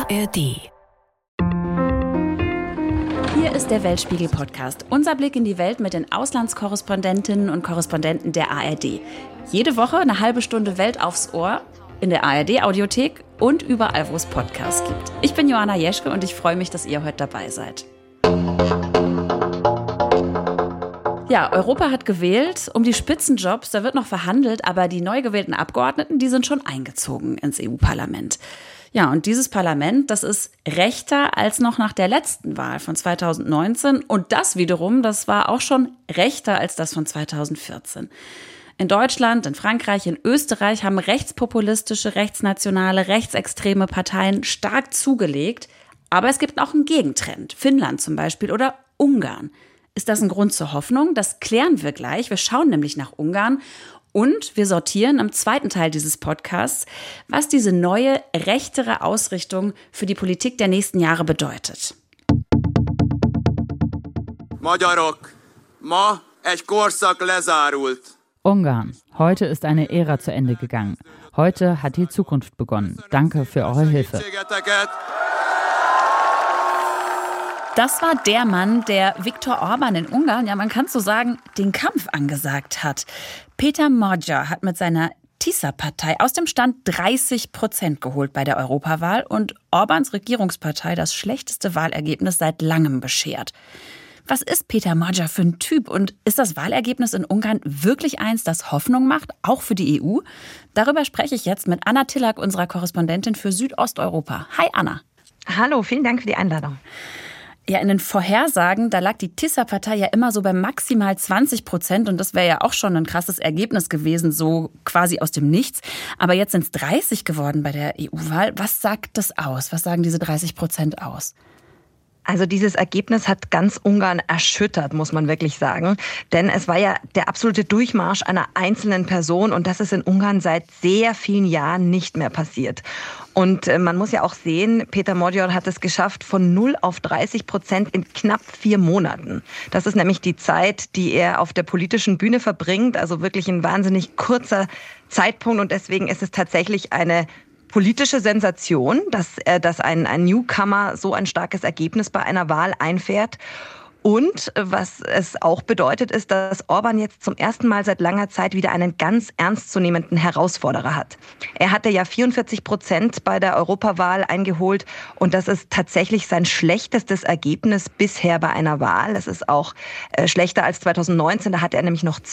ARD. Hier ist der Weltspiegel-Podcast. Unser Blick in die Welt mit den Auslandskorrespondentinnen und Korrespondenten der ARD. Jede Woche eine halbe Stunde Welt aufs Ohr in der ARD-Audiothek und überall, wo es Podcasts gibt. Ich bin Joanna Jeschke und ich freue mich, dass ihr heute dabei seid. Ja, Europa hat gewählt. Um die Spitzenjobs, da wird noch verhandelt, aber die neu gewählten Abgeordneten, die sind schon eingezogen ins EU-Parlament. Ja, und dieses Parlament, das ist rechter als noch nach der letzten Wahl von 2019. Und das wiederum, das war auch schon rechter als das von 2014. In Deutschland, in Frankreich, in Österreich haben rechtspopulistische, rechtsnationale, rechtsextreme Parteien stark zugelegt. Aber es gibt auch einen Gegentrend. Finnland zum Beispiel oder Ungarn. Ist das ein Grund zur Hoffnung? Das klären wir gleich. Wir schauen nämlich nach Ungarn. Und wir sortieren im zweiten Teil dieses Podcasts, was diese neue, rechtere Ausrichtung für die Politik der nächsten Jahre bedeutet. Magyarok, ma egy korszak lezárult. Ungarn. Heute ist eine Ära zu Ende gegangen. Heute hat die Zukunft begonnen. Danke für eure Hilfe. Das war der Mann, der Viktor Orbán in Ungarn, ja man kann so sagen, den Kampf angesagt hat. Péter Magyar hat mit seiner TISA-Partei aus dem Stand 30% geholt bei der Europawahl und Orbáns Regierungspartei das schlechteste Wahlergebnis seit langem beschert. Was ist Péter Magyar für ein Typ und ist das Wahlergebnis in Ungarn wirklich eins, das Hoffnung macht, auch für die EU? Darüber spreche ich jetzt mit Anna Tillack, unserer Korrespondentin für Südosteuropa. Hi Anna. Hallo, vielen Dank für die Einladung. Ja, in den Vorhersagen, da lag die TISA-Partei ja immer so bei maximal 20% und das wäre ja auch schon ein krasses Ergebnis gewesen, so quasi aus dem Nichts. Aber jetzt sind es 30 geworden bei der EU-Wahl. Was sagt das aus? Was sagen diese 30% aus? Also dieses Ergebnis hat ganz Ungarn erschüttert, muss man wirklich sagen. Denn es war ja der absolute Durchmarsch einer einzelnen Person und das ist in Ungarn seit sehr vielen Jahren nicht mehr passiert. Und man muss ja auch sehen, Péter Magyar hat es geschafft von 0 auf 30% in knapp 4 Monaten. Das ist nämlich die Zeit, die er auf der politischen Bühne verbringt. Also wirklich ein wahnsinnig kurzer Zeitpunkt und deswegen ist es tatsächlich eine politische Sensation, dass ein Newcomer so ein starkes Ergebnis bei einer Wahl einfährt. Und was es auch bedeutet, ist, dass Orbán jetzt zum ersten Mal seit langer Zeit wieder einen ganz ernstzunehmenden Herausforderer hat. Er hatte ja 44% bei der Europawahl eingeholt und das ist tatsächlich sein schlechtestes Ergebnis bisher bei einer Wahl. Das ist auch schlechter als 2019, da hatte er nämlich noch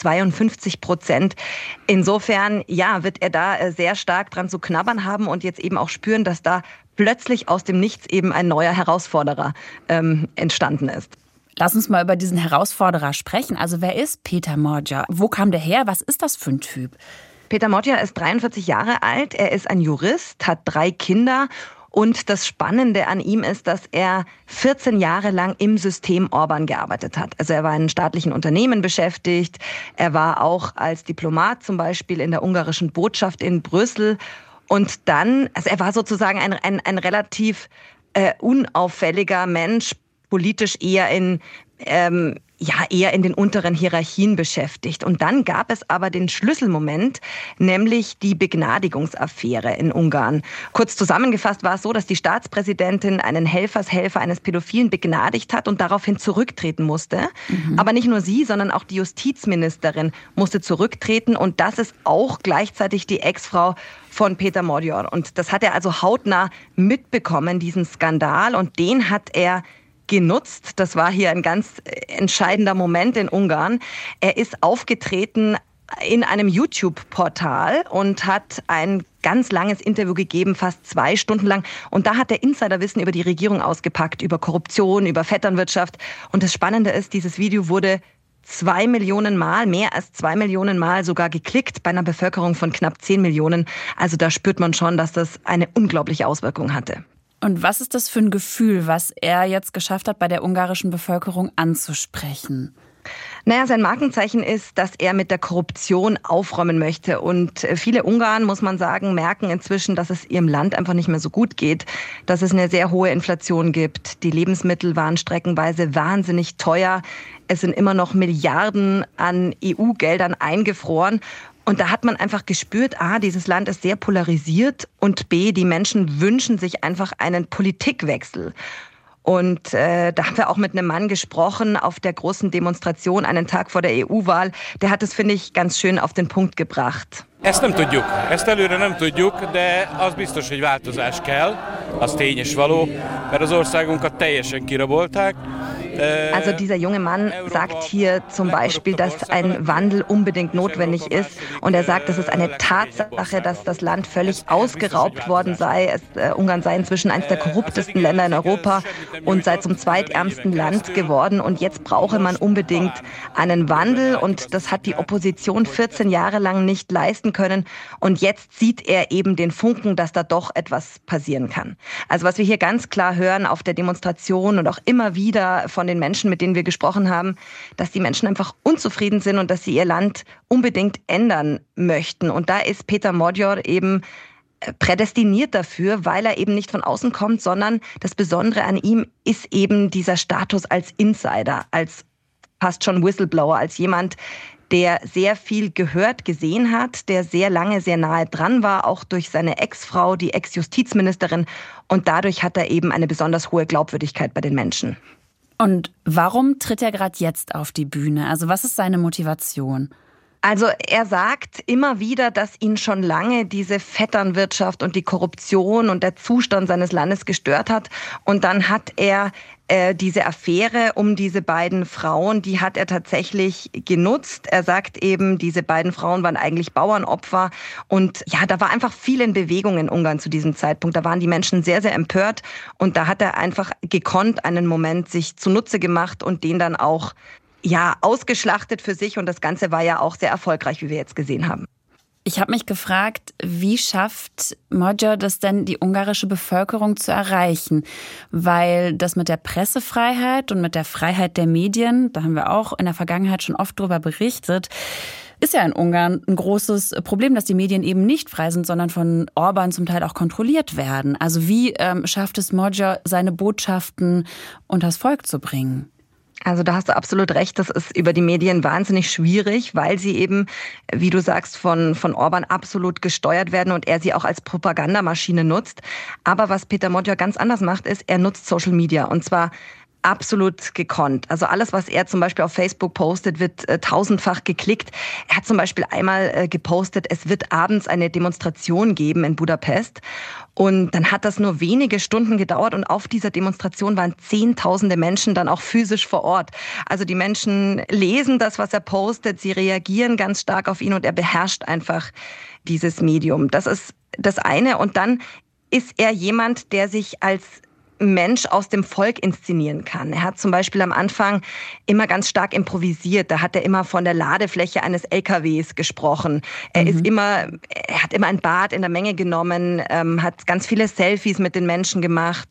52%. Insofern, ja, wird er da sehr stark dran zu knabbern haben und jetzt eben auch spüren, dass da plötzlich aus dem Nichts eben ein neuer Herausforderer entstanden ist. Lass uns mal über diesen Herausforderer sprechen. Also wer ist Péter Magyar? Wo kam der her? Was ist das für ein Typ? Péter Magyar ist 43 Jahre alt. Er ist ein Jurist, hat 3 Kinder. Und das Spannende an ihm ist, dass er 14 Jahre lang im System Orbán gearbeitet hat. Also er war in staatlichen Unternehmen beschäftigt. Er war auch als Diplomat zum Beispiel in der ungarischen Botschaft in Brüssel. Und dann, also er war sozusagen ein relativ unauffälliger Mensch, politisch eher in den unteren Hierarchien beschäftigt. Und dann gab es aber den Schlüsselmoment, nämlich die Begnadigungsaffäre in Ungarn. Kurz zusammengefasst war es so, dass die Staatspräsidentin einen Helfershelfer eines Pädophilen begnadigt hat und daraufhin zurücktreten musste. Aber nicht nur sie, sondern auch die Justizministerin musste zurücktreten. Und das ist auch gleichzeitig die Ex-Frau von Péter Magyar. Und das hat er also hautnah mitbekommen, diesen Skandal. Und den hat er genutzt. Das war hier ein ganz entscheidender Moment in Ungarn. Er ist aufgetreten in einem YouTube-Portal und hat ein ganz langes Interview gegeben, fast 2 Stunden lang. Und da hat er Insiderwissen über die Regierung ausgepackt, über Korruption, über Vetternwirtschaft. Und das Spannende ist, dieses Video wurde 2 Millionen Mal, mehr als 2 Millionen Mal sogar geklickt bei einer Bevölkerung von knapp 10 Millionen. Also da spürt man schon, dass das eine unglaubliche Auswirkung hatte. Und was ist das für ein Gefühl, was er jetzt geschafft hat, bei der ungarischen Bevölkerung anzusprechen? Naja, sein Markenzeichen ist, dass er mit der Korruption aufräumen möchte. Und viele Ungarn, muss man sagen, merken inzwischen, dass es ihrem Land einfach nicht mehr so gut geht, dass es eine sehr hohe Inflation gibt. Die Lebensmittel waren streckenweise wahnsinnig teuer. Es sind immer noch Milliarden an EU-Geldern eingefroren. Und da hat man einfach gespürt, A, dieses Land ist sehr polarisiert und B, die Menschen wünschen sich einfach einen Politikwechsel. Und da haben wir auch mit einem Mann gesprochen auf der großen Demonstration einen Tag vor der EU-Wahl. Der hat es, finde ich, ganz schön auf den Punkt gebracht. Ezt nem tudjuk, ezt előre nem tudjuk, de az biztos, hogy változás kell, az tény és való, mert az országunkat teljesen kirabolták. Also dieser junge Mann sagt hier zum Beispiel, dass ein Wandel unbedingt notwendig ist. Und er sagt, es ist eine Tatsache, dass das Land völlig ausgeraubt worden sei. Ungarn sei inzwischen eines der korruptesten Länder in Europa und sei zum zweitärmsten Land geworden. Und jetzt brauche man unbedingt einen Wandel. Und das hat die Opposition 14 Jahre lang nicht leisten können. Und jetzt sieht er eben den Funken, dass da doch etwas passieren kann. Also was wir hier ganz klar hören auf der Demonstration und auch immer wieder von den Menschen, mit denen wir gesprochen haben, dass die Menschen einfach unzufrieden sind und dass sie ihr Land unbedingt ändern möchten. Und da ist Péter Magyar eben prädestiniert dafür, weil er eben nicht von außen kommt, sondern das Besondere an ihm ist eben dieser Status als Insider, als fast schon Whistleblower, als jemand, der sehr viel gehört, gesehen hat, der sehr lange sehr nahe dran war, auch durch seine Ex-Frau, die Ex-Justizministerin. Und dadurch hat er eben eine besonders hohe Glaubwürdigkeit bei den Menschen. Und warum tritt er gerade jetzt auf die Bühne? Also was ist seine Motivation? Also er sagt immer wieder, dass ihn schon lange diese Vetternwirtschaft und die Korruption und der Zustand seines Landes gestört hat. Und dann hat er diese Affäre um diese beiden Frauen, die hat er tatsächlich genutzt. Er sagt eben, diese beiden Frauen waren eigentlich Bauernopfer. Und ja, da war einfach viel in Bewegung in Ungarn zu diesem Zeitpunkt. Da waren die Menschen sehr, sehr empört. Und da hat er einfach gekonnt einen Moment sich zunutze gemacht und den dann auch ausgeschlachtet für sich. Und das Ganze war ja auch sehr erfolgreich, wie wir jetzt gesehen haben. Ich habe mich gefragt, wie schafft Magyar das denn, die ungarische Bevölkerung zu erreichen? Weil das mit der Pressefreiheit und mit der Freiheit der Medien, da haben wir auch in der Vergangenheit schon oft drüber berichtet, ist ja in Ungarn ein großes Problem, dass die Medien eben nicht frei sind, sondern von Orbán zum Teil auch kontrolliert werden. Also wie schafft es Magyar, seine Botschaften unters Volk zu bringen? Also da hast du absolut recht, das ist über die Medien wahnsinnig schwierig, weil sie eben, wie du sagst, von Orbán absolut gesteuert werden und er sie auch als Propagandamaschine nutzt. Aber was Péter Magyar ganz anders macht, ist, er nutzt Social Media und zwar absolut gekonnt. Also alles, was er zum Beispiel auf Facebook postet, wird tausendfach geklickt. Er hat zum Beispiel einmal gepostet, es wird abends eine Demonstration geben in Budapest. Und dann hat das nur wenige Stunden gedauert und auf dieser Demonstration waren Zehntausende Menschen dann auch physisch vor Ort. Also die Menschen lesen das, was er postet, sie reagieren ganz stark auf ihn und er beherrscht einfach dieses Medium. Das ist das eine. Und dann ist er jemand, der sich als Mensch aus dem Volk inszenieren kann. Er hat zum Beispiel am Anfang immer ganz stark improvisiert. Da hat er immer von der Ladefläche eines LKWs gesprochen. Er hat immer ein Bad in der Menge genommen, hat ganz viele Selfies mit den Menschen gemacht,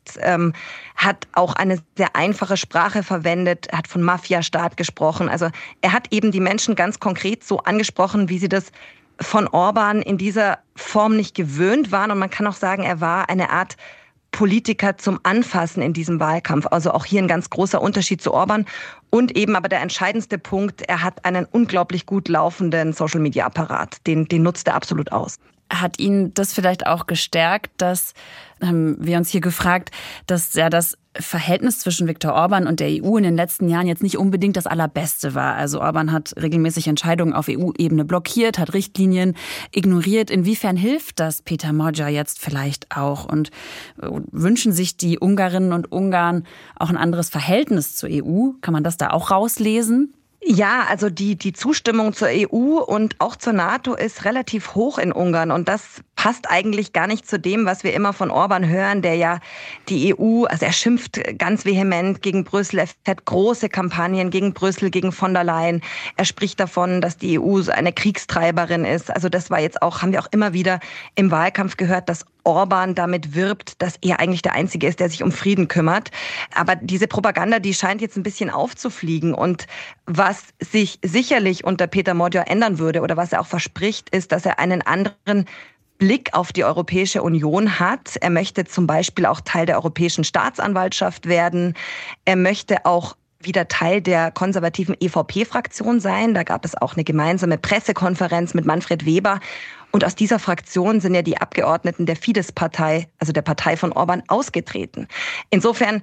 hat auch eine sehr einfache Sprache verwendet, hat von Mafiastaat gesprochen. Also er hat eben die Menschen ganz konkret so angesprochen, wie sie das von Orbán in dieser Form nicht gewöhnt waren. Und man kann auch sagen, er war eine Art Politiker zum Anfassen in diesem Wahlkampf. Also auch hier ein ganz großer Unterschied zu Orbán. Und eben aber der entscheidendste Punkt, er hat einen unglaublich gut laufenden Social-Media-Apparat. Den nutzt er absolut aus. Hat ihn das vielleicht auch gestärkt, dass, haben wir uns hier gefragt, dass ja das Verhältnis zwischen Viktor Orbán und der EU in den letzten Jahren jetzt nicht unbedingt das allerbeste war. Also Orbán hat regelmäßig Entscheidungen auf EU-Ebene blockiert, hat Richtlinien ignoriert. Inwiefern hilft das Péter Magyar jetzt vielleicht auch? Und wünschen sich die Ungarinnen und Ungarn auch ein anderes Verhältnis zur EU? Kann man das da auch rauslesen? Ja, also die Zustimmung zur EU und auch zur NATO ist relativ hoch in Ungarn und das passt eigentlich gar nicht zu dem, was wir immer von Orbán hören, der ja die EU, also er schimpft ganz vehement gegen Brüssel, er fährt große Kampagnen gegen Brüssel, gegen von der Leyen. Er spricht davon, dass die EU eine Kriegstreiberin ist. Also das war jetzt auch, haben wir auch immer wieder im Wahlkampf gehört, dass Orbán damit wirbt, dass er eigentlich der Einzige ist, der sich um Frieden kümmert. Aber diese Propaganda, die scheint jetzt ein bisschen aufzufliegen. Und was sich sicherlich unter Péter Magyar ändern würde oder was er auch verspricht, ist, dass er einen anderen Blick auf die Europäische Union hat. Er möchte zum Beispiel auch Teil der Europäischen Staatsanwaltschaft werden. Er möchte auch wieder Teil der konservativen EVP-Fraktion sein. Da gab es auch eine gemeinsame Pressekonferenz mit Manfred Weber. Und aus dieser Fraktion sind ja die Abgeordneten der Fidesz-Partei, also der Partei von Orbán, ausgetreten. Insofern,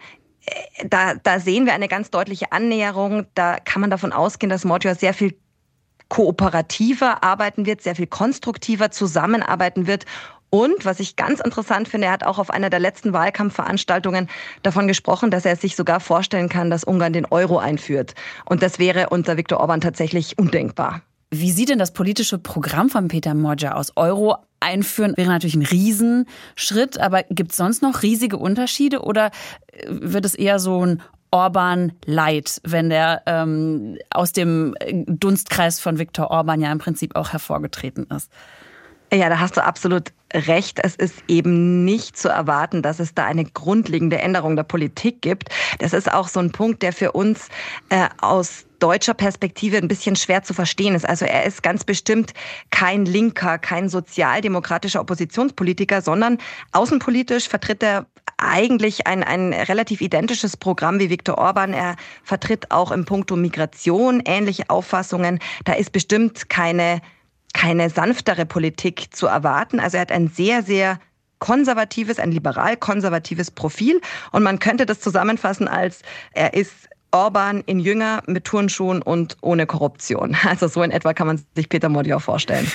da sehen wir eine ganz deutliche Annäherung. Da kann man davon ausgehen, dass Magyar sehr viel kooperativer arbeiten wird, sehr viel konstruktiver zusammenarbeiten wird. Und was ich ganz interessant finde, er hat auch auf einer der letzten Wahlkampfveranstaltungen davon gesprochen, dass er sich sogar vorstellen kann, dass Ungarn den Euro einführt. Und das wäre unter Viktor Orbán tatsächlich undenkbar. Wie sieht denn das politische Programm von Péter Magyar aus? Euro einführen wäre natürlich ein Riesenschritt, aber gibt es sonst noch riesige Unterschiede oder wird es eher so ein Orbán-Light, wenn der aus dem Dunstkreis von Viktor Orbán ja im Prinzip auch hervorgetreten ist? Ja, da hast du absolut recht. Es ist eben nicht zu erwarten, dass es da eine grundlegende Änderung der Politik gibt. Das ist auch so ein Punkt, der für uns aus deutscher Perspektive ein bisschen schwer zu verstehen ist. Also er ist ganz bestimmt kein linker, kein sozialdemokratischer Oppositionspolitiker, sondern außenpolitisch vertritt er eigentlich ein relativ identisches Programm wie Viktor Orbán. Er vertritt auch im Puncto Migration ähnliche Auffassungen. Da ist bestimmt keine sanftere Politik zu erwarten. Also er hat ein sehr, sehr konservatives, ein liberal-konservatives Profil. Und man könnte das zusammenfassen als, er ist Orbán in jünger, mit Turnschuhen und ohne Korruption. Also so in etwa kann man sich Péter Magyar vorstellen.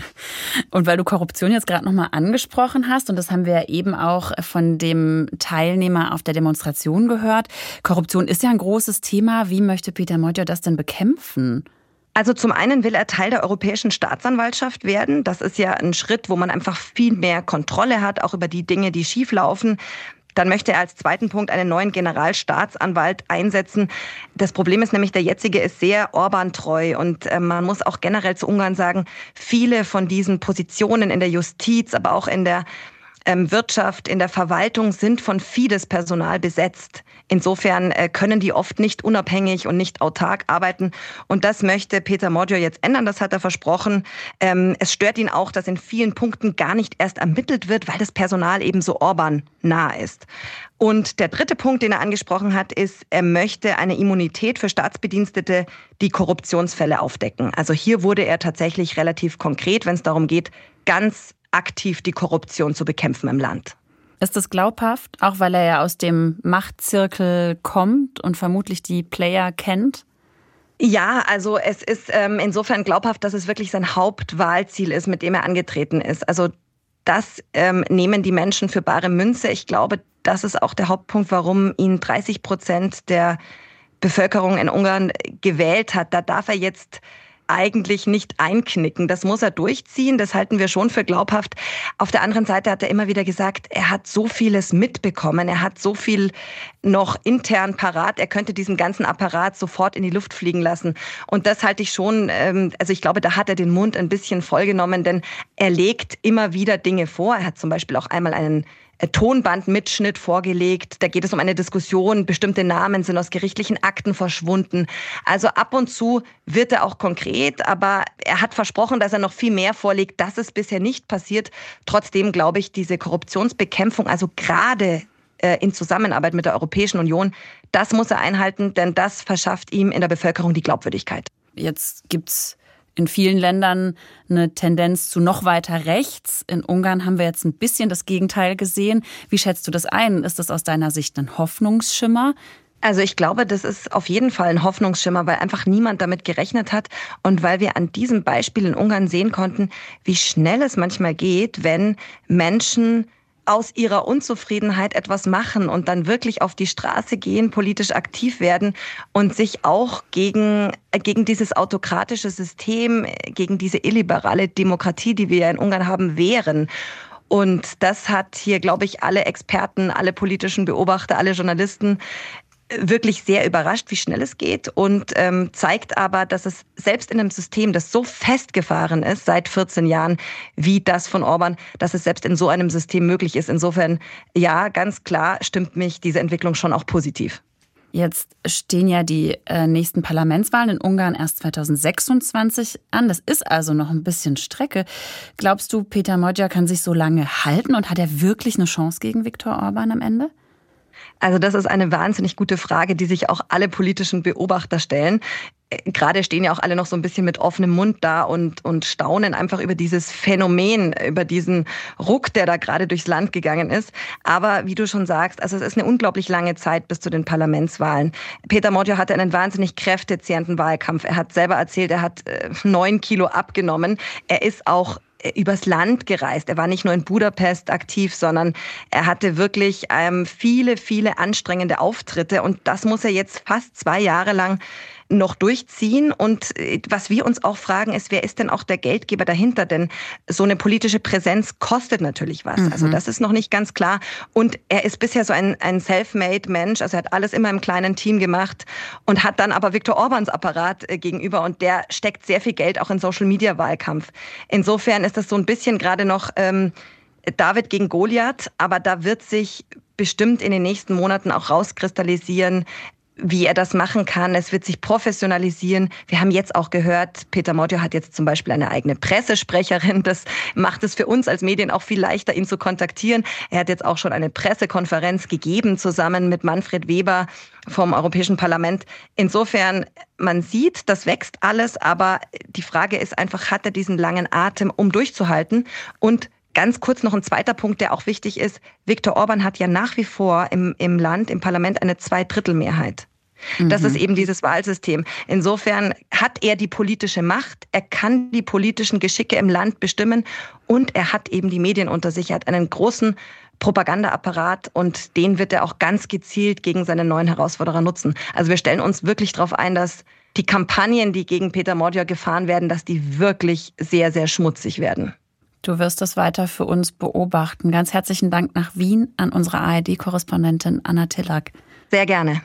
Und weil du Korruption jetzt gerade nochmal angesprochen hast, und das haben wir ja eben auch von dem Teilnehmer auf der Demonstration gehört, Korruption ist ja ein großes Thema. Wie möchte Péter Magyar das denn bekämpfen? Also zum einen will er Teil der Europäischen Staatsanwaltschaft werden. Das ist ja ein Schritt, wo man einfach viel mehr Kontrolle hat, auch über die Dinge, die schieflaufen. Dann möchte er als zweiten Punkt einen neuen Generalstaatsanwalt einsetzen. Das Problem ist nämlich, der jetzige ist sehr Orbán-treu. Und man muss auch generell zu Ungarn sagen, viele von diesen Positionen in der Justiz, aber auch in der Wirtschaft, in der Verwaltung sind von Fidesz-Personal besetzt. Insofern können die oft nicht unabhängig und nicht autark arbeiten. Und das möchte Péter Magyar jetzt ändern, das hat er versprochen. Es stört ihn auch, dass in vielen Punkten gar nicht erst ermittelt wird, weil das Personal eben so Orbán-nah ist. Und der dritte Punkt, den er angesprochen hat, ist, er möchte eine Immunität für Staatsbedienstete, die Korruptionsfälle aufdecken. Also hier wurde er tatsächlich relativ konkret, wenn es darum geht, ganz aktiv die Korruption zu bekämpfen im Land. Ist das glaubhaft, auch weil er ja aus dem Machtzirkel kommt und vermutlich die Player kennt? Ja, also es ist insofern glaubhaft, dass es wirklich sein Hauptwahlziel ist, mit dem er angetreten ist. Also das nehmen die Menschen für bare Münze. Ich glaube, das ist auch der Hauptpunkt, warum ihn 30% der Bevölkerung in Ungarn gewählt hat. Da darf er jetzt eigentlich nicht einknicken. Das muss er durchziehen, das halten wir schon für glaubhaft. Auf der anderen Seite hat er immer wieder gesagt, er hat so vieles mitbekommen, er hat so viel noch intern parat, er könnte diesen ganzen Apparat sofort in die Luft fliegen lassen. Und das halte ich schon, also ich glaube, da hat er den Mund ein bisschen vollgenommen, denn er legt immer wieder Dinge vor. Er hat zum Beispiel auch einmal einen Tonbandmitschnitt vorgelegt. Da geht es um eine Diskussion. Bestimmte Namen sind aus gerichtlichen Akten verschwunden. Also ab und zu wird er auch konkret, aber er hat versprochen, dass er noch viel mehr vorlegt. Das ist bisher nicht passiert. Trotzdem glaube ich, diese Korruptionsbekämpfung, also gerade in Zusammenarbeit mit der Europäischen Union, das muss er einhalten, denn das verschafft ihm in der Bevölkerung die Glaubwürdigkeit. Jetzt gibt's in vielen Ländern eine Tendenz zu noch weiter rechts. In Ungarn haben wir jetzt ein bisschen das Gegenteil gesehen. Wie schätzt du das ein? Ist das aus deiner Sicht ein Hoffnungsschimmer? Also ich glaube, das ist auf jeden Fall ein Hoffnungsschimmer, weil einfach niemand damit gerechnet hat und weil wir an diesem Beispiel in Ungarn sehen konnten, wie schnell es manchmal geht, wenn Menschen aus ihrer Unzufriedenheit etwas machen und dann wirklich auf die Straße gehen, politisch aktiv werden und sich auch gegen dieses autokratische System, gegen diese illiberale Demokratie, die wir ja in Ungarn haben, wehren. Und das hat hier, glaube ich, alle Experten, alle politischen Beobachter, alle Journalisten wirklich sehr überrascht, wie schnell es geht und zeigt aber, dass es selbst in einem System, das so festgefahren ist seit 14 Jahren wie das von Orbán, dass es selbst in so einem System möglich ist. Insofern, ja, ganz klar stimmt mich diese Entwicklung schon auch positiv. Jetzt stehen ja die nächsten Parlamentswahlen in Ungarn erst 2026 an. Das ist also noch ein bisschen Strecke. Glaubst du, Péter Magyar kann sich so lange halten und hat er wirklich eine Chance gegen Viktor Orbán am Ende? Also das ist eine wahnsinnig gute Frage, die sich auch alle politischen Beobachter stellen. Gerade stehen ja auch alle noch so ein bisschen mit offenem Mund da und staunen einfach über dieses Phänomen, über diesen Ruck, der da gerade durchs Land gegangen ist. Aber wie du schon sagst, also es ist eine unglaublich lange Zeit bis zu den Parlamentswahlen. Peter Motjo hatte einen wahnsinnig kräftezehrenden Wahlkampf. Er hat selber erzählt, er hat 9 Kilo abgenommen. Er ist auch übers Land gereist. Er war nicht nur in Budapest aktiv, sondern er hatte wirklich viele, viele anstrengende Auftritte. Und das muss er jetzt fast 2 Jahre lang noch durchziehen. Und was wir uns auch fragen ist, wer ist denn auch der Geldgeber dahinter? Denn so eine politische Präsenz kostet natürlich was. Also das ist noch nicht ganz klar. Und er ist bisher so ein self-made Mensch. Also er hat alles immer im kleinen Team gemacht und hat dann aber Viktor Orbáns Apparat gegenüber. Und der steckt sehr viel Geld auch in Social-Media-Wahlkampf. Insofern ist das so ein bisschen gerade noch David gegen Goliath. Aber da wird sich bestimmt in den nächsten Monaten auch rauskristallisieren, wie er das machen kann. Es wird sich professionalisieren. Wir haben jetzt auch gehört, Peter Motjo hat jetzt zum Beispiel eine eigene Pressesprecherin. Das macht es für uns als Medien auch viel leichter, ihn zu kontaktieren. Er hat jetzt auch schon eine Pressekonferenz gegeben, zusammen mit Manfred Weber vom Europäischen Parlament. Insofern, man sieht, das wächst alles, aber die Frage ist einfach, hat er diesen langen Atem, um durchzuhalten? Und ganz kurz noch ein zweiter Punkt, der auch wichtig ist. Viktor Orbán hat ja nach wie vor im Land, im Parlament eine 2/3-Mehrheit. Das ist eben dieses Wahlsystem. Insofern hat er die politische Macht, er kann die politischen Geschicke im Land bestimmen und er hat eben die Medien unter sich. Er hat einen großen Propagandaapparat und den wird er auch ganz gezielt gegen seine neuen Herausforderer nutzen. Also wir stellen uns wirklich darauf ein, dass die Kampagnen, die gegen Peter Motjo gefahren werden, dass die wirklich sehr, sehr schmutzig werden. Du wirst es weiter für uns beobachten. Ganz herzlichen Dank nach Wien an unsere ARD-Korrespondentin Anna Tillack. Sehr gerne.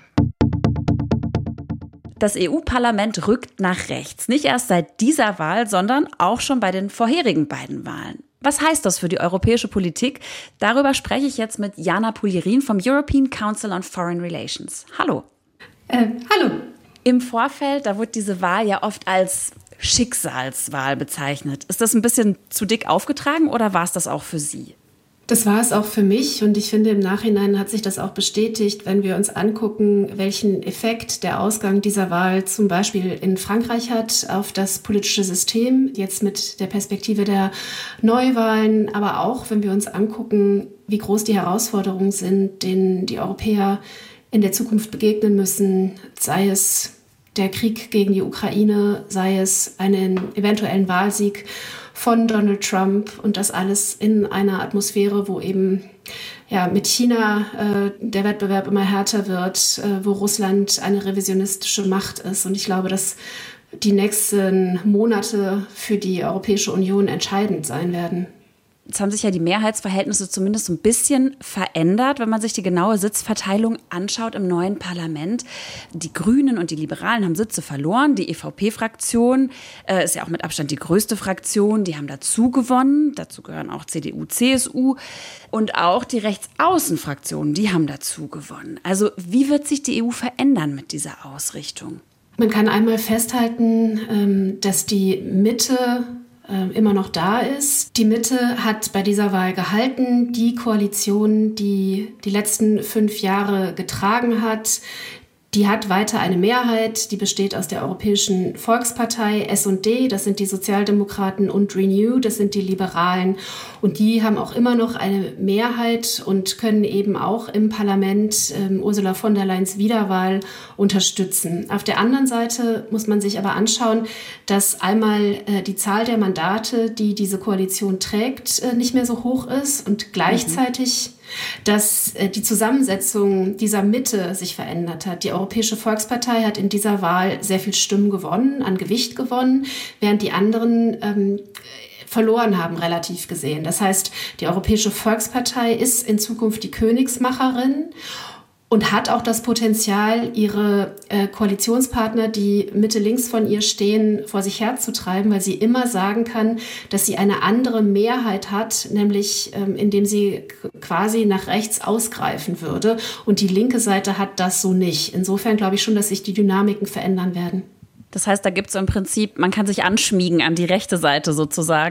Das EU-Parlament rückt nach rechts. Nicht erst seit dieser Wahl, sondern auch schon bei den vorherigen beiden Wahlen. Was heißt das für die europäische Politik? Darüber spreche ich jetzt mit Jana Pulierin vom European Council on Foreign Relations. Hallo. Hallo. Im Vorfeld, da wird diese Wahl ja oft als Schicksalswahl bezeichnet. Ist das ein bisschen zu dick aufgetragen oder war es das auch für Sie? Das war es auch für mich und ich finde, im Nachhinein hat sich das auch bestätigt, wenn wir uns angucken, welchen Effekt der Ausgang dieser Wahl zum Beispiel in Frankreich hat auf das politische System, jetzt mit der Perspektive der Neuwahlen, aber auch, wenn wir uns angucken, wie groß die Herausforderungen sind, denen die Europäer in der Zukunft begegnen müssen, sei es der Krieg gegen die Ukraine, sei es einen eventuellen Wahlsieg von Donald Trump und das alles in einer Atmosphäre, wo eben mit China der Wettbewerb immer härter wird, wo Russland eine revisionistische Macht ist. Und ich glaube, dass die nächsten Monate für die Europäische Union entscheidend sein werden. Jetzt haben sich ja die Mehrheitsverhältnisse zumindest so ein bisschen verändert, wenn man sich die genaue Sitzverteilung anschaut im neuen Parlament. Die Grünen und die Liberalen haben Sitze verloren. Die EVP-Fraktion ist ja auch mit Abstand die größte Fraktion. Die haben dazu gewonnen. Dazu gehören auch CDU, CSU und auch die Rechtsaußenfraktionen. Die haben dazu gewonnen. Also wie wird sich die EU verändern mit dieser Ausrichtung? Man kann einmal festhalten, dass die Mitte immer noch da ist. Die Mitte hat bei dieser Wahl gehalten. Die Koalition, die die letzten 5 Jahre getragen hat, die hat weiter eine Mehrheit. Die besteht aus der Europäischen Volkspartei, S&D, das sind die Sozialdemokraten, und Renew, das sind die Liberalen. Und die haben auch immer noch eine Mehrheit und können eben auch im Parlament Ursula von der Leyens Wiederwahl unterstützen. Auf der anderen Seite muss man sich aber anschauen, dass einmal die Zahl der Mandate, die diese Koalition trägt, nicht mehr so hoch ist und gleichzeitig dass die Zusammensetzung dieser Mitte sich verändert hat. Die Europäische Volkspartei hat in dieser Wahl sehr viel Stimmen gewonnen, an Gewicht gewonnen, während die anderen verloren haben, relativ gesehen. Das heißt, die Europäische Volkspartei ist in Zukunft die Königsmacherin und hat auch das Potenzial, ihre Koalitionspartner, die Mitte-links von ihr stehen, vor sich herzutreiben, weil sie immer sagen kann, dass sie eine andere Mehrheit hat, nämlich indem sie quasi nach rechts ausgreifen würde. Und die linke Seite hat das so nicht. Insofern glaube ich schon, dass sich die Dynamiken verändern werden. Das heißt, da gibt es im Prinzip, man kann sich anschmiegen an die rechte Seite sozusagen.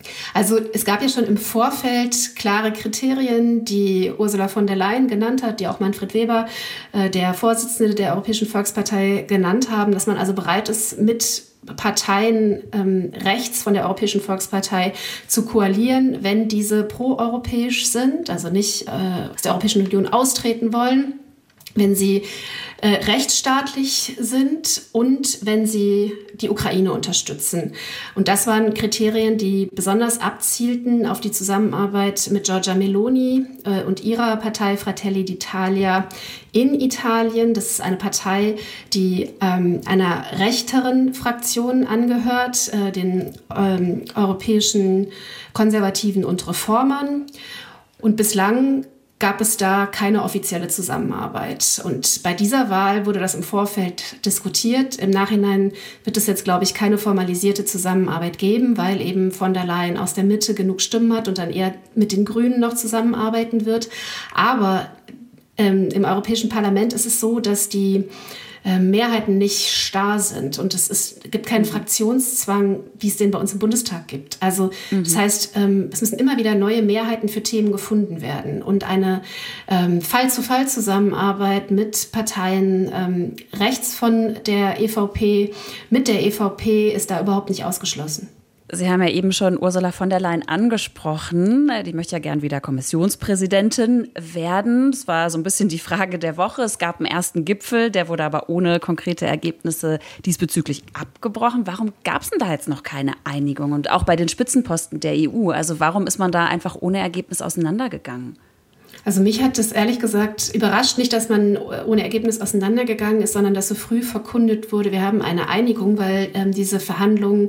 Also es gab ja schon im Vorfeld klare Kriterien, die Ursula von der Leyen genannt hat, die auch Manfred Weber, der Vorsitzende der Europäischen Volkspartei, genannt haben, dass man also bereit ist, mit Parteien rechts von der Europäischen Volkspartei zu koalieren, wenn diese proeuropäisch sind, also nicht aus der Europäischen Union austreten wollen, wenn sie rechtsstaatlich sind und wenn sie die Ukraine unterstützen. Und das waren Kriterien, die besonders abzielten auf die Zusammenarbeit mit Giorgia Meloni und ihrer Partei Fratelli d'Italia in Italien. Das ist eine Partei, die einer rechteren Fraktion angehört, den europäischen Konservativen und Reformern. Und bislang gab es da keine offizielle Zusammenarbeit. Und bei dieser Wahl wurde das im Vorfeld diskutiert. Im Nachhinein wird es jetzt, glaube ich, keine formalisierte Zusammenarbeit geben, weil eben von der Leyen aus der Mitte genug Stimmen hat und dann eher mit den Grünen noch zusammenarbeiten wird. Aber im Europäischen Parlament ist es so, dass die Mehrheiten nicht starr sind und gibt keinen Fraktionszwang, wie es den bei uns im Bundestag gibt. Also das heißt, es müssen immer wieder neue Mehrheiten für Themen gefunden werden und eine Fall-zu-Fall-Zusammenarbeit mit Parteien rechts von der EVP, mit der EVP ist da überhaupt nicht ausgeschlossen. Sie haben ja eben schon Ursula von der Leyen angesprochen. Die möchte ja gern wieder Kommissionspräsidentin werden. Das war so ein bisschen die Frage der Woche. Es gab einen ersten Gipfel, der wurde aber ohne konkrete Ergebnisse diesbezüglich abgebrochen. Warum gab es denn da jetzt noch keine Einigung? Und auch bei den Spitzenposten der EU. Also warum ist man da einfach ohne Ergebnis auseinandergegangen? Also mich hat das ehrlich gesagt überrascht, nicht, dass man ohne Ergebnis auseinandergegangen ist, sondern dass so früh verkündet wurde, wir haben eine Einigung, weil diese Verhandlungen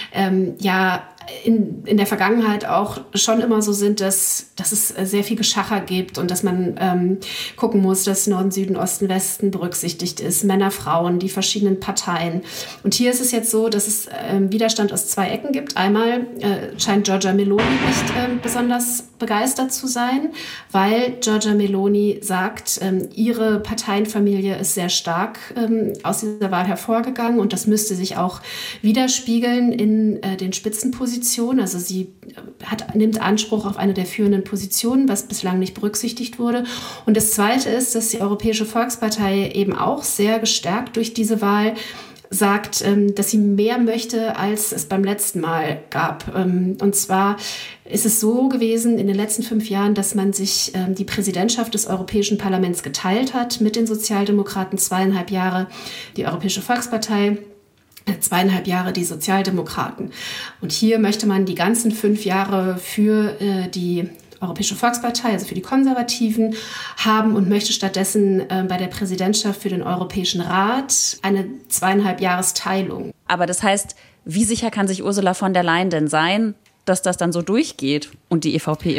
in der Vergangenheit auch schon immer so sind, dass es sehr viel Geschacher gibt und dass man gucken muss, dass Norden, Süden, Osten, Westen berücksichtigt ist, Männer, Frauen, die verschiedenen Parteien. Und hier ist es jetzt so, dass es Widerstand aus zwei Ecken gibt. Einmal scheint Giorgia Meloni nicht besonders begeistert zu sein, weil Giorgia Meloni sagt, ihre Parteienfamilie ist sehr stark aus dieser Wahl hervorgegangen und das müsste sich auch widerspiegeln in den Spitzenpositionen. Also sie nimmt Anspruch auf eine der führenden Positionen, was bislang nicht berücksichtigt wurde. Und das Zweite ist, dass die Europäische Volkspartei eben auch sehr gestärkt durch diese Wahl sagt, dass sie mehr möchte, als es beim letzten Mal gab. Und zwar ist es so gewesen in den letzten 5 Jahren, dass man sich die Präsidentschaft des Europäischen Parlaments geteilt hat mit den Sozialdemokraten, 2,5 Jahre die Europäische Volkspartei, 2,5 Jahre die Sozialdemokraten. Und hier möchte man die ganzen 5 Jahre für die Europäische Volkspartei, also für die Konservativen, haben und möchte stattdessen bei der Präsidentschaft für den Europäischen Rat eine 2,5 Jahresteilung. Aber das heißt, wie sicher kann sich Ursula von der Leyen denn sein, dass das dann so durchgeht und die EVP?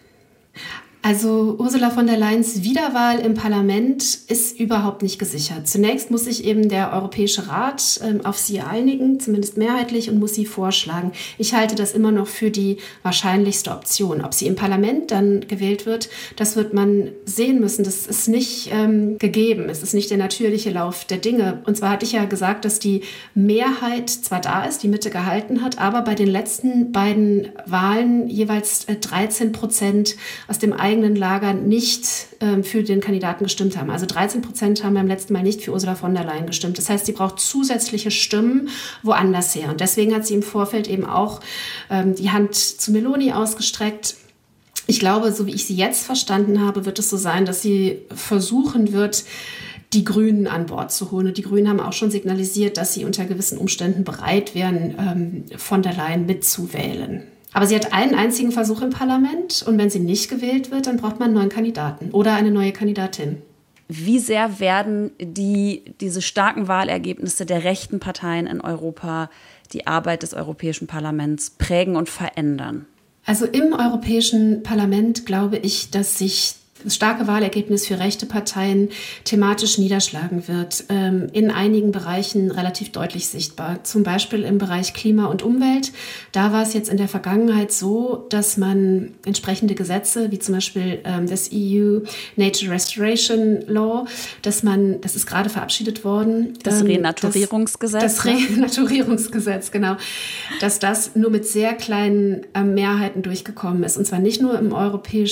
Also Ursula von der Leyens Wiederwahl im Parlament ist überhaupt nicht gesichert. Zunächst muss sich eben der Europäische Rat auf sie einigen, zumindest mehrheitlich, und muss sie vorschlagen. Ich halte das immer noch für die wahrscheinlichste Option. Ob sie im Parlament dann gewählt wird, das wird man sehen müssen. Das ist nicht gegeben. Es ist nicht der natürliche Lauf der Dinge. Und zwar hatte ich ja gesagt, dass die Mehrheit zwar da ist, die Mitte gehalten hat, aber bei den letzten beiden Wahlen jeweils 13% aus dem eigenen Lager nicht für den Kandidaten gestimmt haben. Also 13% haben beim letzten Mal nicht für Ursula von der Leyen gestimmt. Das heißt, sie braucht zusätzliche Stimmen woanders her. Und deswegen hat sie im Vorfeld eben auch die Hand zu Meloni ausgestreckt. Ich glaube, so wie ich sie jetzt verstanden habe, wird es so sein, dass sie versuchen wird, die Grünen an Bord zu holen. Und die Grünen haben auch schon signalisiert, dass sie unter gewissen Umständen bereit wären, von der Leyen mitzuwählen. Aber sie hat einen einzigen Versuch im Parlament und wenn sie nicht gewählt wird, dann braucht man einen neuen Kandidaten oder eine neue Kandidatin. Wie sehr werden diese starken Wahlergebnisse der rechten Parteien in Europa die Arbeit des Europäischen Parlaments prägen und verändern? Also im Europäischen Parlament glaube ich, dass sich starke Wahlergebnis für rechte Parteien thematisch niederschlagen wird, in einigen Bereichen relativ deutlich sichtbar. Zum Beispiel im Bereich Klima und Umwelt. Da war es jetzt in der Vergangenheit so, dass man entsprechende Gesetze, wie zum Beispiel das EU Nature Restoration Law, das ist gerade verabschiedet worden. Das Renaturierungsgesetz. Das Renaturierungsgesetz, genau. Dass das nur mit sehr kleinen Mehrheiten durchgekommen ist. Und zwar nicht nur im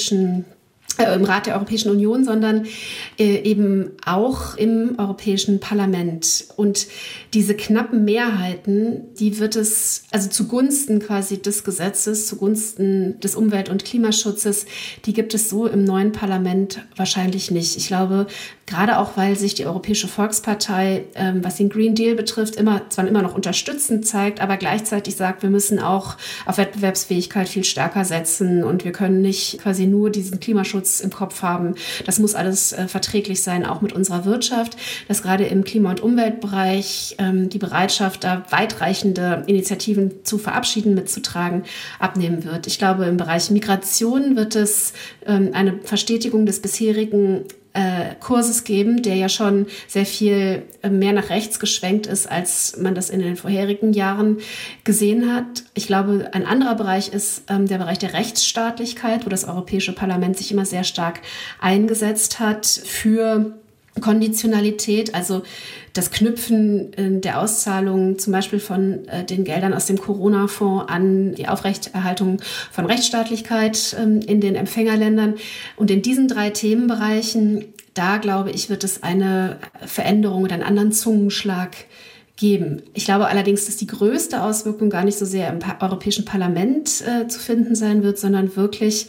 Rat der Europäischen Union, sondern eben auch im Europäischen Parlament. Und diese knappen Mehrheiten, die wird es, also zugunsten quasi des Gesetzes, zugunsten des Umwelt- und Klimaschutzes, die gibt es so im neuen Parlament wahrscheinlich nicht. Ich glaube, gerade auch, weil sich die Europäische Volkspartei, was den Green Deal betrifft, zwar immer noch unterstützend zeigt, aber gleichzeitig sagt, wir müssen auch auf Wettbewerbsfähigkeit viel stärker setzen und wir können nicht quasi nur diesen Klimaschutz im Kopf haben. Das muss alles verträglich sein, auch mit unserer Wirtschaft, dass gerade im Klima- und Umweltbereich die Bereitschaft, da weitreichende Initiativen zu verabschieden, mitzutragen, abnehmen wird. Ich glaube, im Bereich Migration wird es eine Verstetigung des bisherigen Kurses geben, der ja schon sehr viel mehr nach rechts geschwenkt ist, als man das in den vorherigen Jahren gesehen hat. Ich glaube, ein anderer Bereich ist der Bereich der Rechtsstaatlichkeit, wo das Europäische Parlament sich immer sehr stark eingesetzt hat für Konditionalität, also das Knüpfen der Auszahlungen zum Beispiel von den Geldern aus dem Corona-Fonds an die Aufrechterhaltung von Rechtsstaatlichkeit in den Empfängerländern. Und in diesen 3 Themenbereichen, da glaube ich, wird es eine Veränderung oder einen anderen Zungenschlag geben. Ich glaube allerdings, dass die größte Auswirkung gar nicht so sehr im Europäischen Parlament zu finden sein wird, sondern wirklich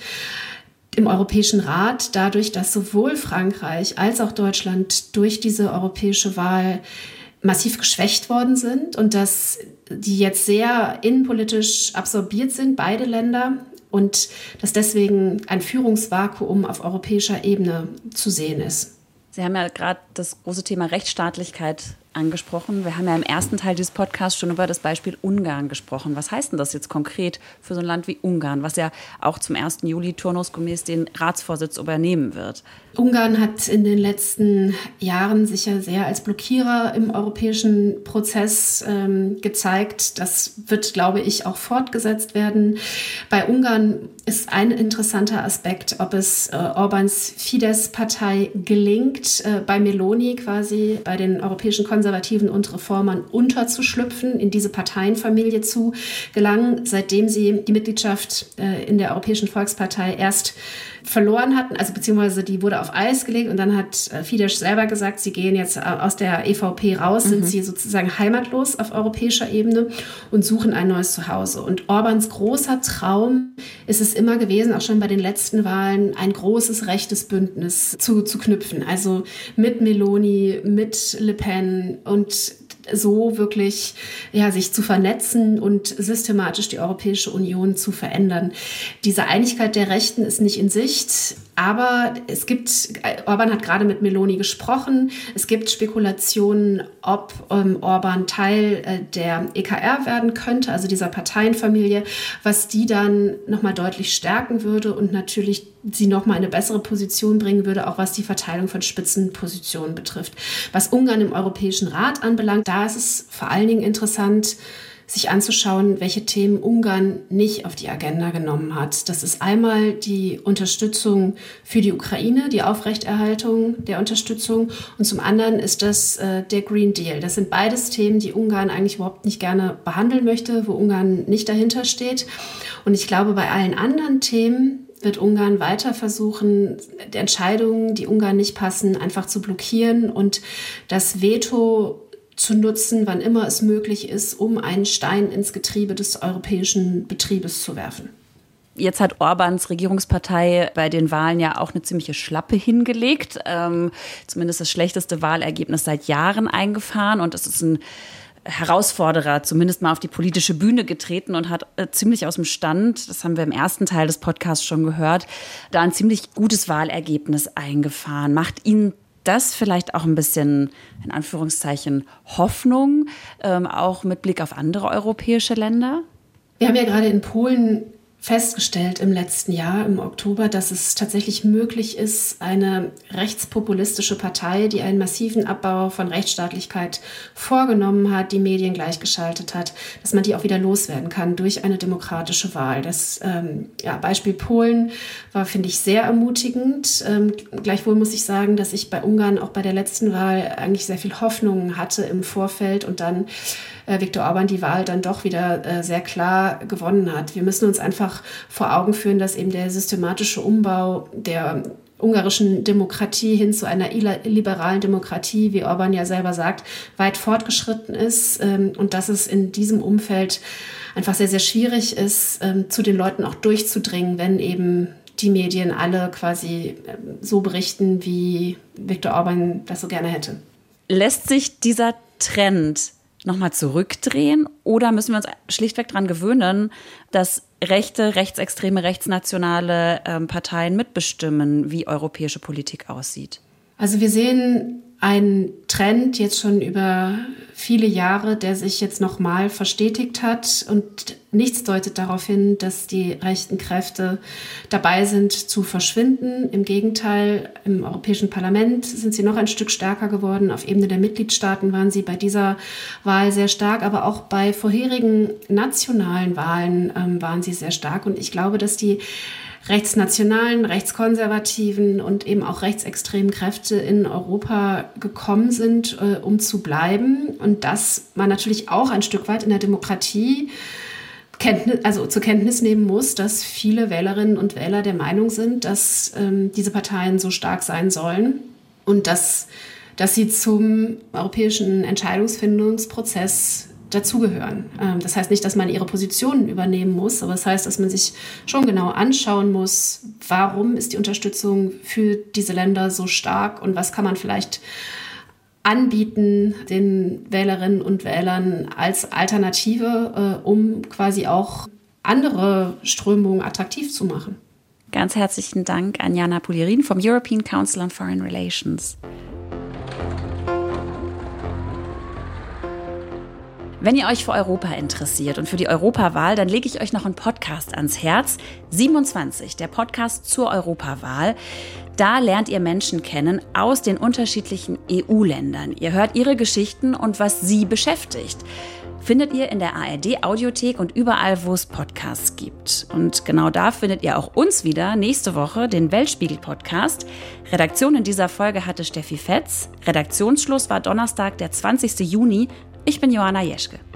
im Europäischen Rat, dadurch, dass sowohl Frankreich als auch Deutschland durch diese europäische Wahl massiv geschwächt worden sind und dass die jetzt sehr innenpolitisch absorbiert sind, beide Länder, und dass deswegen ein Führungsvakuum auf europäischer Ebene zu sehen ist. Sie haben ja gerade das große Thema Rechtsstaatlichkeit angesprochen. Wir haben ja im ersten Teil dieses Podcasts schon über das Beispiel Ungarn gesprochen. Was heißt denn das jetzt konkret für so ein Land wie Ungarn, was ja auch zum 1. Juli turnusgemäß den Ratsvorsitz übernehmen wird? Ungarn hat in den letzten Jahren sich ja sehr als Blockierer im europäischen Prozess gezeigt. Das wird, glaube ich, auch fortgesetzt werden. Bei Ungarn ist ein interessanter Aspekt, ob es Orbáns Fidesz-Partei gelingt, bei Meloni quasi, bei den europäischen Konservativen und Reformern unterzuschlüpfen, in diese Parteienfamilie zu gelangen, seitdem sie die Mitgliedschaft in der Europäischen Volkspartei erst verloren hatten, also beziehungsweise die wurde auf Eis gelegt und dann hat Fidesz selber gesagt, sie gehen jetzt aus der EVP raus, sind sie sozusagen heimatlos auf europäischer Ebene und suchen ein neues Zuhause. Und Orbáns großer Traum ist es immer gewesen, auch schon bei den letzten Wahlen, ein großes rechtes Bündnis zu knüpfen. Also mit Meloni, mit Le Pen und so wirklich sich zu vernetzen und systematisch die Europäische Union zu verändern. Diese Einigkeit der Rechten ist nicht in Sicht, aber Orbán hat gerade mit Meloni gesprochen, es gibt Spekulationen, ob Orbán Teil der EKR werden könnte, also dieser Parteienfamilie, was die dann nochmal deutlich stärken würde und natürlich sie nochmal in eine bessere Position bringen würde, auch was die Verteilung von Spitzenpositionen betrifft. Was Ungarn im Europäischen Rat anbelangt, da ist es vor allen Dingen interessant, sich anzuschauen, welche Themen Ungarn nicht auf die Agenda genommen hat. Das ist einmal die Unterstützung für die Ukraine, die Aufrechterhaltung der Unterstützung, und zum anderen ist das der Green Deal. Das sind beides Themen, die Ungarn eigentlich überhaupt nicht gerne behandeln möchte, wo Ungarn nicht dahinter steht. Und ich glaube, bei allen anderen Themen wird Ungarn weiter versuchen, die Entscheidungen, die Ungarn nicht passen, einfach zu blockieren und das Veto zu nutzen, wann immer es möglich ist, um einen Stein ins Getriebe des europäischen Betriebes zu werfen. Jetzt hat Orbáns Regierungspartei bei den Wahlen ja auch eine ziemliche Schlappe hingelegt, zumindest das schlechteste Wahlergebnis seit Jahren eingefahren, und es ist ein Herausforderer zumindest mal auf die politische Bühne getreten und hat ziemlich aus dem Stand, das haben wir im ersten Teil des Podcasts schon gehört, da ein ziemlich gutes Wahlergebnis eingefahren. Macht Ihnen das vielleicht auch ein bisschen, in Anführungszeichen, Hoffnung, auch mit Blick auf andere europäische Länder? Wir haben ja gerade in Polen festgestellt im letzten Jahr, im Oktober, dass es tatsächlich möglich ist, eine rechtspopulistische Partei, die einen massiven Abbau von Rechtsstaatlichkeit vorgenommen hat, die Medien gleichgeschaltet hat, dass man die auch wieder loswerden kann durch eine demokratische Wahl. Das Beispiel Polen war, finde ich, sehr ermutigend. Gleichwohl muss ich sagen, dass ich bei Ungarn auch bei der letzten Wahl eigentlich sehr viel Hoffnung hatte im Vorfeld und dann Viktor Orbán die Wahl dann doch wieder sehr klar gewonnen hat. Wir müssen uns einfach vor Augen führen, dass eben der systematische Umbau der ungarischen Demokratie hin zu einer liberalen Demokratie, wie Orbán ja selber sagt, weit fortgeschritten ist und dass es in diesem Umfeld einfach sehr, sehr schwierig ist, zu den Leuten auch durchzudringen, wenn eben die Medien alle quasi so berichten, wie Viktor Orbán das so gerne hätte. Lässt sich dieser Trend nochmal zurückdrehen oder müssen wir uns schlichtweg daran gewöhnen, dass rechte, rechtsextreme, rechtsnationale Parteien mitbestimmen, wie europäische Politik aussieht? Also wir sehen einen Trend jetzt schon über viele Jahre, der sich jetzt nochmal verstetigt hat und nichts deutet darauf hin, dass die rechten Kräfte dabei sind zu verschwinden. Im Gegenteil, im Europäischen Parlament sind sie noch ein Stück stärker geworden. Auf Ebene der Mitgliedstaaten waren sie bei dieser Wahl sehr stark, aber auch bei vorherigen nationalen Wahlen waren sie sehr stark. Und ich glaube, dass die rechtsnationalen, rechtskonservativen und eben auch rechtsextremen Kräfte in Europa gekommen sind, um zu bleiben. Und dass man natürlich auch ein Stück weit in der Demokratie zur Kenntnis nehmen muss, dass viele Wählerinnen und Wähler der Meinung sind, dass diese Parteien so stark sein sollen und dass sie zum europäischen Entscheidungsfindungsprozess dazugehören. Das heißt nicht, dass man ihre Positionen übernehmen muss, aber das heißt, dass man sich schon genau anschauen muss, warum ist die Unterstützung für diese Länder so stark und was kann man vielleicht anbieten den Wählerinnen und Wählern als Alternative, um quasi auch andere Strömungen attraktiv zu machen. Ganz herzlichen Dank an Jana Pulirin vom European Council on Foreign Relations. Wenn ihr euch für Europa interessiert und für die Europawahl, dann lege ich euch noch einen Podcast ans Herz. 27, der Podcast zur Europawahl. Da lernt ihr Menschen kennen aus den unterschiedlichen EU-Ländern. Ihr hört ihre Geschichten und was sie beschäftigt. Findet ihr in der ARD-Audiothek und überall, wo es Podcasts gibt. Und genau da findet ihr auch uns wieder nächste Woche, den Weltspiegel-Podcast. Redaktion in dieser Folge hatte Steffi Fetz. Redaktionsschluss war Donnerstag, der 20. Juni. Ich bin Joanna Jeschke.